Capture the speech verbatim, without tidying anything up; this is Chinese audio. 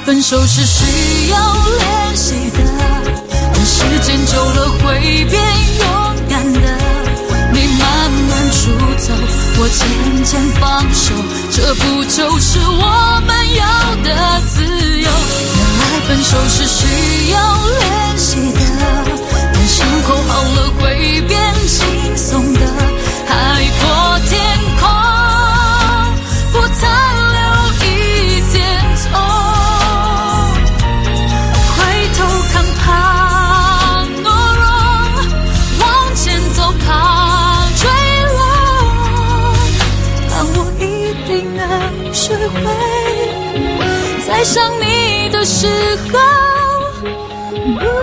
分手是需要练习的，但时间久了会变勇敢的。你慢慢出走，我渐渐放手，这不就是我们要的自由？原来分手是需要练习的，但伤口好了会变轻松的。海阔天空，不残留一点痛。回头看怕懦弱，往前走怕坠落，但我一定能学会，在想你的时候